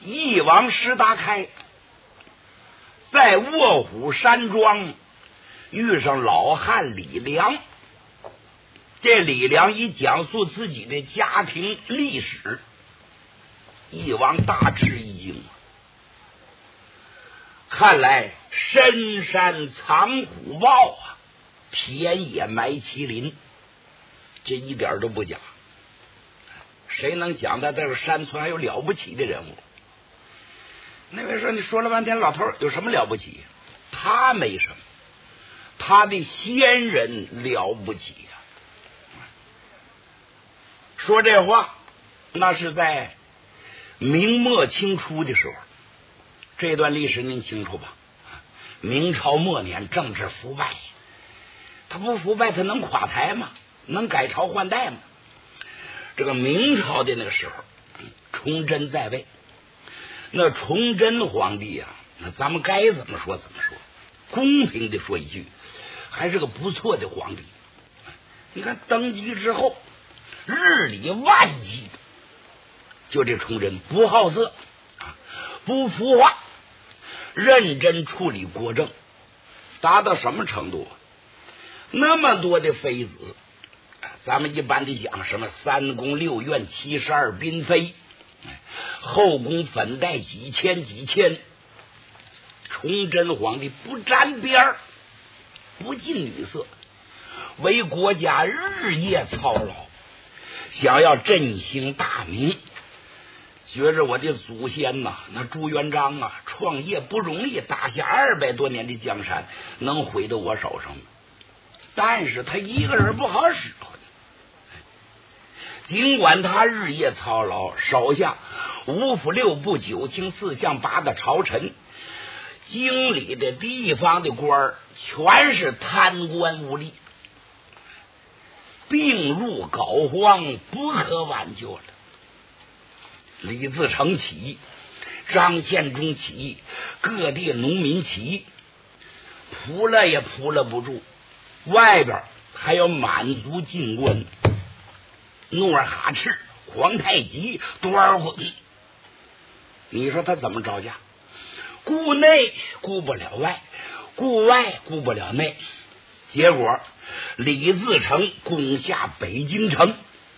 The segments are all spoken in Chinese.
一往石达开，在卧虎山庄遇上老汉李良。这李良一讲述自己的家庭历史，一王大吃一惊，看来深山藏虎豹啊，田野埋麒麟，这一点都不假。谁能想到这个山村还有了不起的人物？那位说，你说了半天，老头有什么了不起？他没什么，他的先人了不起呀。说这话，那是在明末清初的时候。这段历史您清楚吧？明朝末年，政治腐败，他不腐败，他能垮台吗？能改朝换代吗？这个明朝的那个时候，崇祯在位。那崇祯皇帝啊，那咱们该怎么说怎么说，公平的说一句，还是个不错的皇帝。你看登基之后，日理万机，就这崇祯不好色，不腐化，认真处理国政，达到什么程度？那么多的妃子，咱们一般的讲什么三宫六院72嫔妃，后宫粉黛几千几千，崇祯皇帝不沾边，不近女色，为国家日夜操劳，想要振兴大明。觉着我的祖先呐，那朱元璋啊，创业不容易，打下200多年的江山，能毁到我手上吗？但是他一个人不好使唤，尽管他日夜操劳，手下5府6部9卿4相8的朝臣，经理的地方的官儿，全是贪官污吏，病入膏肓，不可挽救了。李自成起义，张献忠起义，各地农民起义，扑了也扑了不住，外边还有满族进关，努尔哈赤、皇太极、多尔衮，你说他怎么招架？顾内顾不了外，顾外顾不了内，结果李自成攻下北京城。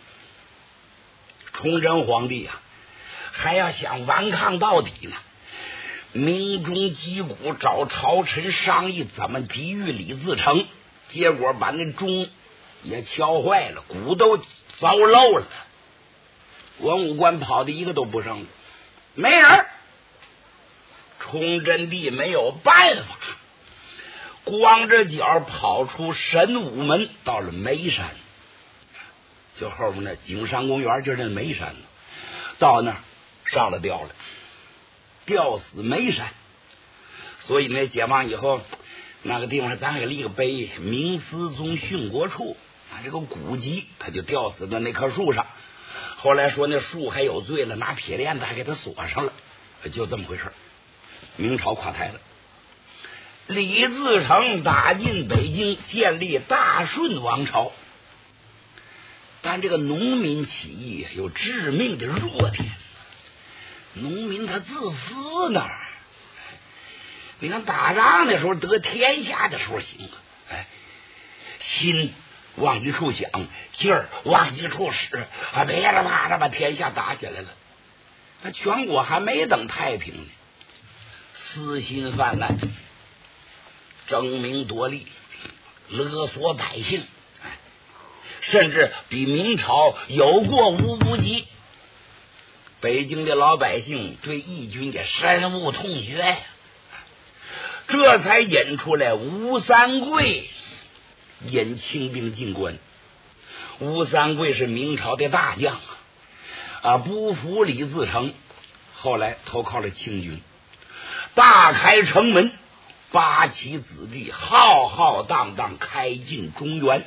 崇祯皇帝啊，还要想顽抗到底呢，鸣钟击鼓，找朝臣商议怎么抵御李自成，结果把那钟也敲坏了，鼓都糟漏了，文武官跑的一个都不剩了，没人。崇祯帝没有办法，光着脚跑出神武门，到了眉山，就后面那景山公园，就是那眉山，到那儿上了吊了，吊死眉山。所以呢，解放以后那个地方咱给立个碑，明思宗殉国处，这个古籍他就吊死在那棵树上。后来说那树还有罪了，拿铁链子还给他锁上了，就这么回事。明朝垮台了，李自成打进北京，建立大顺王朝。但这个农民起义有致命的弱点，农民他自私呢。你看打仗的时候得天下的时候行啊，心往一处想，劲儿往一处使，噼里啪啦把天下打起来了。那全国还没等太平呢，私心泛滥，争名夺利，勒索百姓，甚至比明朝有过无不及。北京的老百姓对义军也深恶痛绝呀，这才引出来吴三桂引清兵进关。吴三桂是明朝的大将不服李自成，后来投靠了清军，大开城门，八旗子弟浩浩荡荡开进中原。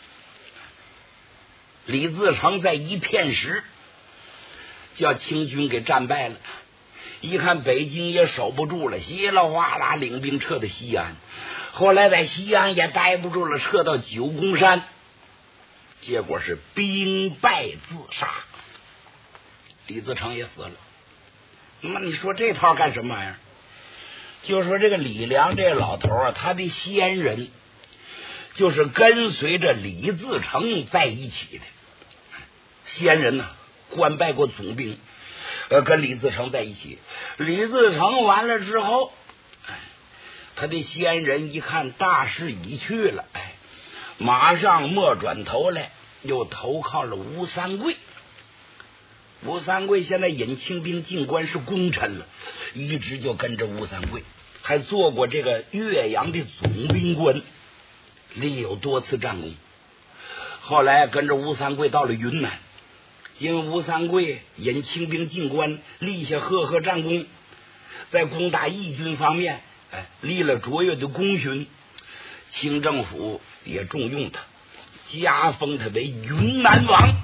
李自成在一片时叫清军给战败了，一看北京也守不住了，稀里哗啦领兵撤到西安，后来在西安也待不住了，撤到九宫山，结果是兵败自杀，李自成也死了。 那么你说这套干什么玩意儿？就说这个李良这老头啊，他的先人就是跟随着李自成在一起的。先人呢，官拜过总兵，跟李自成在一起。李自成完了之后，他的先人一看大势已去了，马上莫转头来，又投靠了吴三桂。吴三桂现在引清兵进关是功臣了，一直就跟着吴三桂，还做过这个岳阳的总兵官，立有多次战功。后来跟着吴三桂到了云南，因为吴三桂引清兵进关，立下赫赫战功，在攻打义军方面立了卓越的功勋，清政府也重用他，加封他为云南王。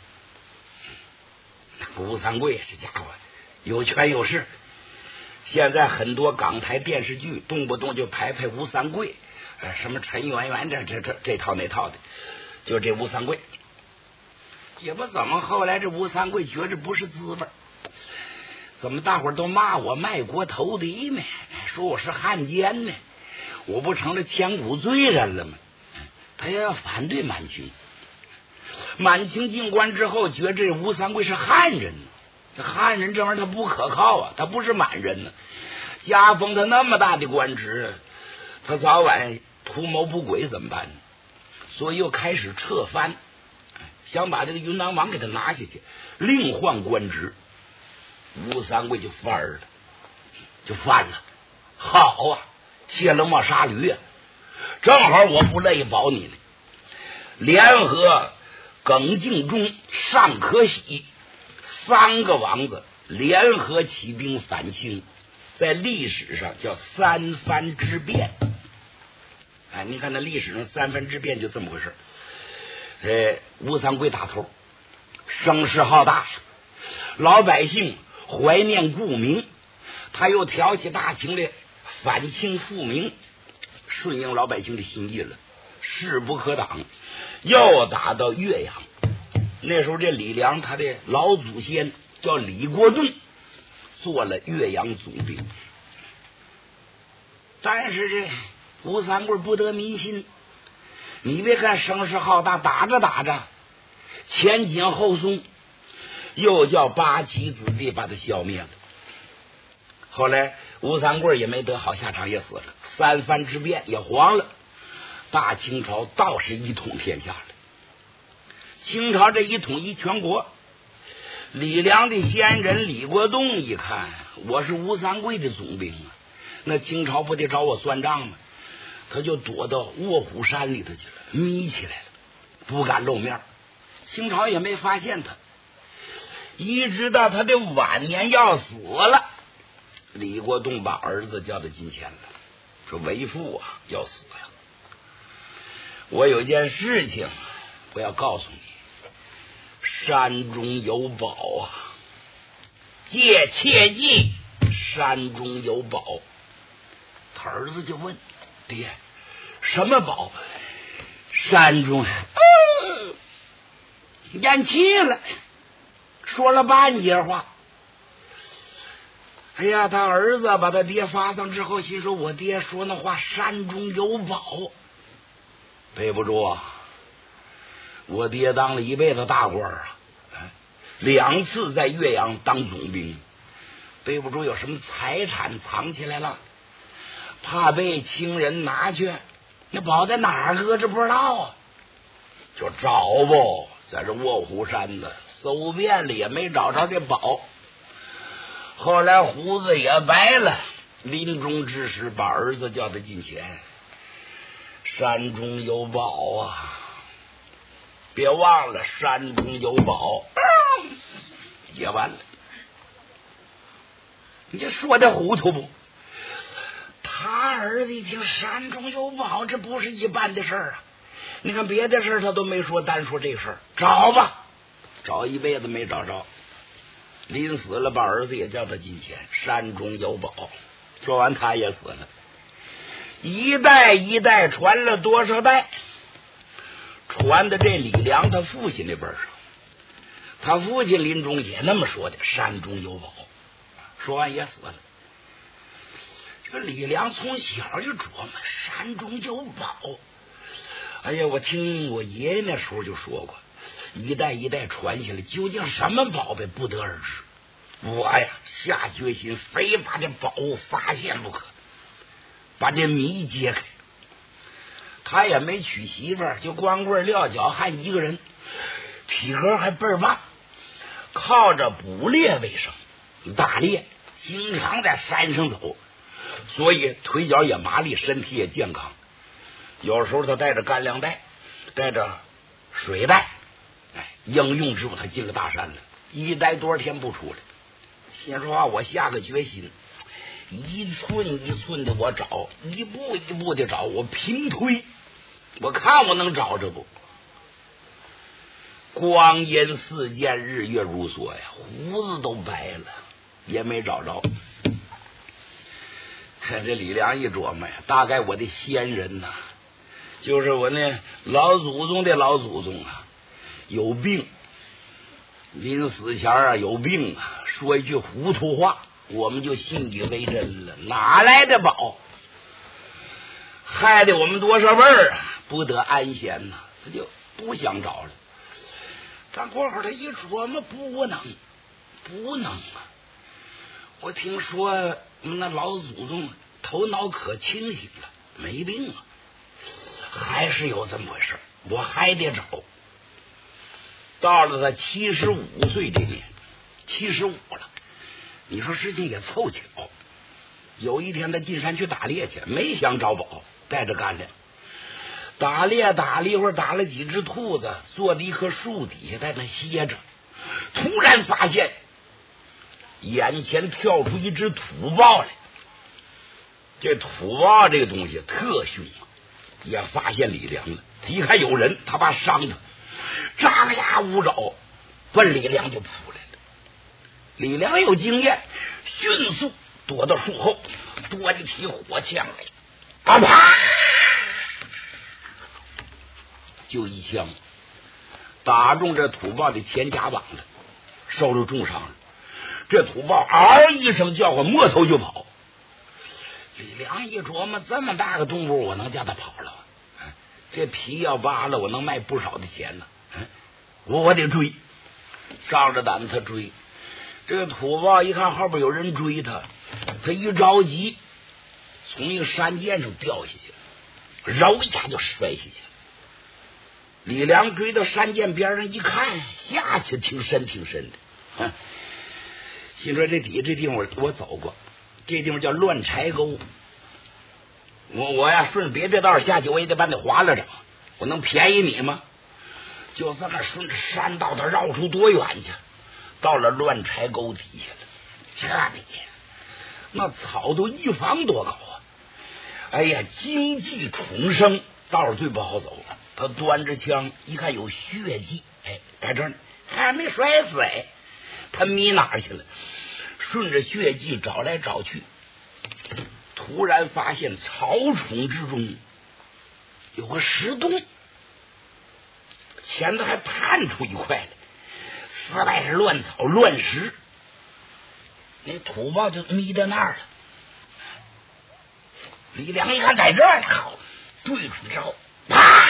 吴三桂这家伙有权有势，现在很多港台电视剧动不动就排吴三桂，什么陈圆圆这套那套的，就这吴三桂也不怎么。后来这吴三桂觉着不是滋味，怎么大伙都骂我卖国投敌呢？说我是汉奸呢？我不成了千古罪人了吗？他也要反对满清。满清进关之后，觉这吴三桂是汉人呢，这汉人这玩意儿他不可靠啊，他不是满人呢。加封他那么大的官职，他早晚图谋不轨怎么办呢？所以又开始撤藩，想把这个云南王给他拿下去，另换官职。吴三桂就翻了，就犯了。好啊，卸了磨杀驴啊！正好我不乐意保你呢，联合耿敬忠、尚可喜三个王子联合起兵反清，在历史上叫三藩之变。你看那历史上三藩之变就这么回事。吴三桂打头，声势浩大呀，老百姓怀念故名，他又挑起大情来反清复明，顺应老百姓的心意了，势不可挡，又打到岳阳。那时候这李良他的老祖先叫李国栋，做了岳阳总兵。但是这吴三桂不得民心，你别看声势浩大，打着打着前紧后松，又叫八旗子弟把他消灭了。后来吴三桂也没得好下场，也死了，三藩之变也黄了，大清朝倒是一统天下了。清朝这一统一全国，李良的先人李国栋一看我是吴三桂的总兵啊，那清朝不得找我算账吗？他就躲到卧虎山里头去了，眯起来了，不敢露面。清朝也没发现他，一直到他的晚年要死了，李国栋把儿子叫到近前了，说为父啊要死了，我有件事情我要告诉你，山中有宝啊，切记山中有宝。他儿子就问爹什么宝？山中咽气了，说了半截话。哎呀，他儿子把他爹发丧之后，心说我爹说那话山中有宝，背不住啊！我爹当了一辈子大官啊，2次在岳阳当总兵，背不住有什么财产藏起来了，怕被清人拿去，那宝在哪儿搁着不知道啊，就找不在这卧虎山呢，搜遍了也没找着这宝。后来胡子也白了，临终之时把儿子叫到近前，山中有宝啊，别忘了山中有宝。也完了，你这说的糊涂不？他儿子一听山中有宝，这不是一般的事儿啊！你看别的事儿他都没说，单说这事儿，找吧，找一辈子没找着。临死了，把儿子也叫到近前，山中有宝。说完他也死了，一代一代传了多少代？传的这李良他父亲那辈上，他父亲临终也那么说的，山中有宝。 说完也死了。这李良从小就琢磨山中有宝。哎呀，我听我爷爷那时候就说过，一代一代传下来，究竟什么宝贝不得而知。我呀下决心非把这宝物发现不可，把这谜揭开。他也没娶媳妇儿，就光棍撂脚汉一个人，体格还倍儿棒，靠着捕猎为生，打猎经常在山上走，所以腿脚也麻利，身体也健康。有时候他带着干粮袋，带着水袋，应用之后他进了大山了，一待多少天不出来。心说话，我下个决心，一寸一寸的我找，一步一步的找，我平推，我看我能找着不？光阴似箭，日月如梭呀，胡子都白了，也没找着。这李良一琢磨呀，大概我的先人呐，就是我那老祖宗的老祖宗啊，有病，临死前啊有病啊，说一句糊涂话，我们就信以为真了。哪来的宝？害得我们多少辈儿啊不得安闲呐，他就不想找了。但过会儿他一琢磨，不能啊！我听说那老祖宗头脑可清醒了，没病啊，还是有这么回事，我还得找。到了他75岁这年，75了，你说时间也凑巧。有一天他进山去打猎去，没想找宝，带着干粮打猎，打了一会儿，打了几只兔子，坐在一棵树底下在那歇着，突然发现眼前跳出一只土豹来。这土豹这个东西特凶啊，也发现李良了，他一看有人，他怕伤他，张牙舞爪奔李良就扑来了。李良有经验，迅速躲到树后，端起火枪来，啪，就一枪打中这土豹的前甲膀了，受了重伤了。这土豹嗷一声叫唤，摸头就跑。李良一琢磨，这么大个动物，我能叫他跑了？这皮要扒了，我能卖不少的钱呢。我得追，仗着胆子他追。这个土豹一看后边有人追他，他一着急，从一个山涧上掉下去了，揉一下就摔下去了。李良追到山涧边上一看，下去挺深的，心说这底下这地方我走过，这地方叫乱柴沟，我呀顺别的道下去，我也得把你划拉着，我能便宜你吗？就这么顺着山道的绕出多远去，到了乱柴沟底下了。这里那草都1房多高啊！哎呀，荆棘丛生，道最不好走。他端着枪一看有血迹，在这儿呢，还没摔死。他迷哪儿去了？顺着血迹找来找去，突然发现草丛之中有个石洞，前头还探出一块来，四外是乱草乱石。那土豹就迷在那儿了。李良一看在这儿，好，对准之后，啪，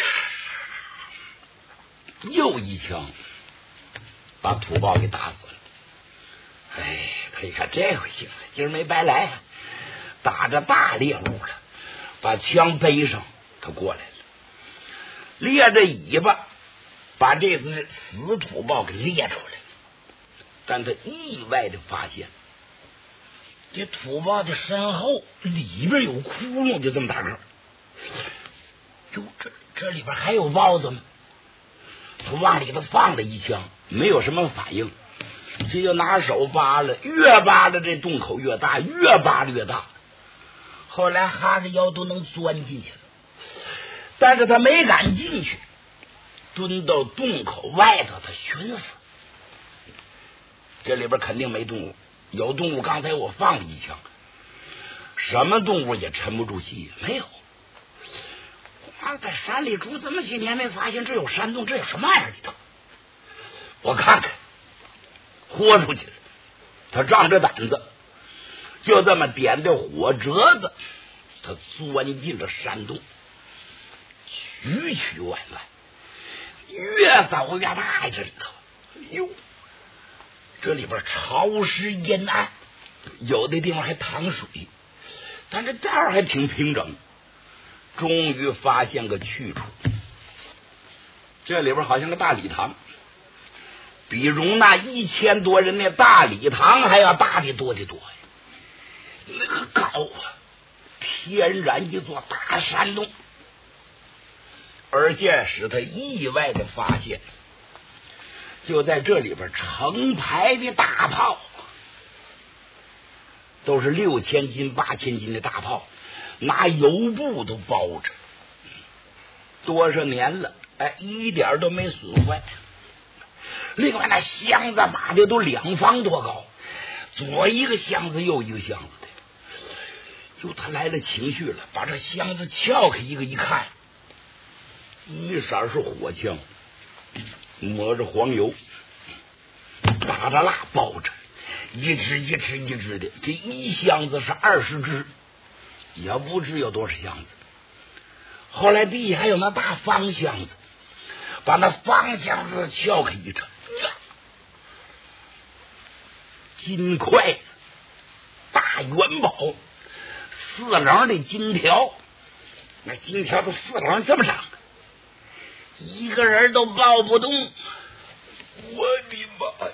又一枪把土豹给打死了。他一看这回行了，今儿没白来，打着大猎物了，把枪背上，他过来了，猎着尾巴把这只死土豹给猎出来了。但他意外的发现，这土豹的身后里边有窟窿，就这么大个。哟，这里边还有豹子吗？他往里头放了一枪，没有什么反应，这就拿手扒拉，越扒拉这洞口越大，越扒拉越大。后来哈着腰都能钻进去了，但是他没敢进去，蹲到洞口外头，他寻思这里边肯定没动物，有动物刚才我放了一枪，什么动物也沉不住气，没有。在山里住这么几年，没发现这有山洞，这有什么玩意儿里头？我看看，豁出去了。 他仗着胆子，就这么点的火折子，他钻进了山洞，曲曲弯弯，越走越大。这里头，哎呦，这里边潮湿阴暗，有的地方还淌水，但这道还挺平整。终于发现个去处，这里边好像个大礼堂，比容纳1000多人那大礼堂还要大的多得多呀。那个高啊，天然一座大山洞。而且使他意外的发现，就在这里边成排的大炮，都是6000斤、8000斤的大炮，拿油布都包着，多少年了，一点都没损坏。另外那箱子码的都2方多高，左一个箱子右一个箱子的。就他来了情绪了，把这箱子撬开一个一看，一色是火枪，抹着黄油，打着蜡包着，一只一只一只的，这一箱子是20只，也不知有多少箱子。后来地下还有那大方箱子，把那方箱子撬开一成，金块大元宝，4棱的金条，那金条都4棱这么长，一个人都抱不动。我的妈呀！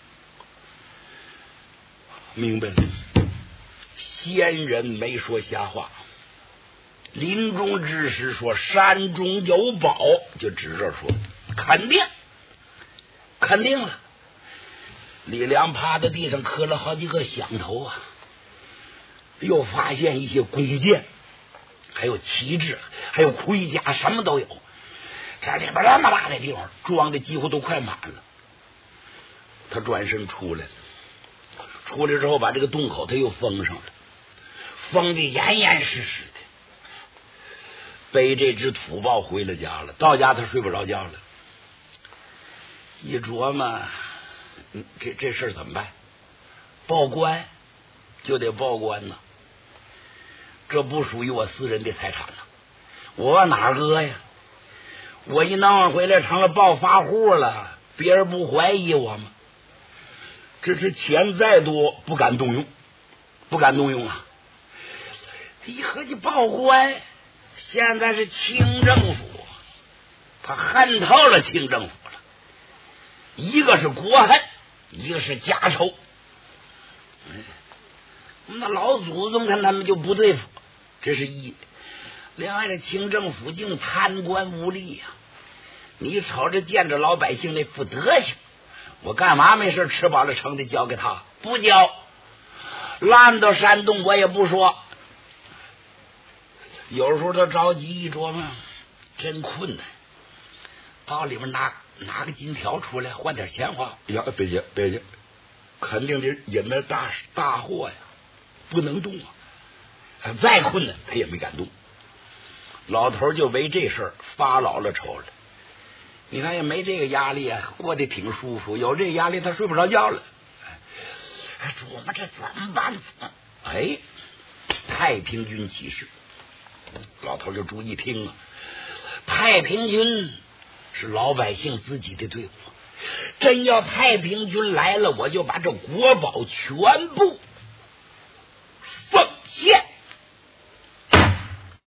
明白了，仙人没说瞎话。临终之时说山中有宝，就指着说肯定了。李良趴在地上磕了好几个响头啊，又发现一些弓箭，还有旗帜，还有盔甲，什么都有。这里边那么大的地方装的几乎都快满了。他转身出来之后把这个洞口他又封上了，封的严严实实的。背这只土豹回了家了，到家他睡不着觉了，一琢磨这事怎么办？报官就得报官呢，这不属于我私人的财产了，我往哪儿搁呀？我一弄回来成了暴发户了，别人不怀疑我吗？这是钱再多不敢动用啊！一合计报官，现在是清政府，他恨透了清政府了，一个是国恨，一个是家仇。那老祖宗看他们就不对付，这是一。另外这清政府竟贪官污吏呀！你瞅着见着老百姓那副德行，我干嘛没事吃饱了撑的交给他？不交，烂到山洞我也不说。有时候他着急一琢磨，真困难，到里面拿个金条出来换点钱花。呀，别介，肯定得引来大祸呀，不能动啊！再困难他也没敢动。老头就为这事儿发老了愁了。你看也没这个压力啊，过得挺舒服。有这压力他睡不着觉了。琢磨这怎么办？太平军起事，老头就注意听啊。太平军是老百姓自己的队伍，真要太平军来了，我就把这国宝全部